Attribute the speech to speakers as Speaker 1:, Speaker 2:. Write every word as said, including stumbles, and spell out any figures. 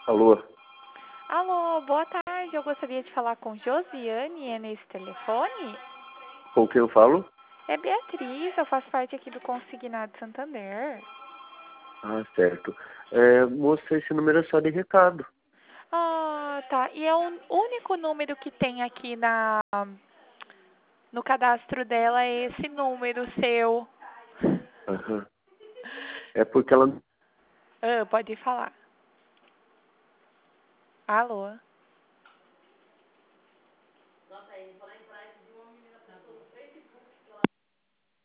Speaker 1: Alô?
Speaker 2: Alô, boa tarde. Eu gostaria de falar com Josiane. É nesse telefone?
Speaker 1: Com quem eu falo?
Speaker 2: É Beatriz, eu faço parte aqui do Consignado Santander.
Speaker 1: Ah, certo. É, moça, esse número é só de recado.
Speaker 2: Ah, tá. E é o único número que tem aqui na no cadastro dela é esse número seu.
Speaker 1: Aham. É porque ela
Speaker 2: Ah, pode falar. Alô?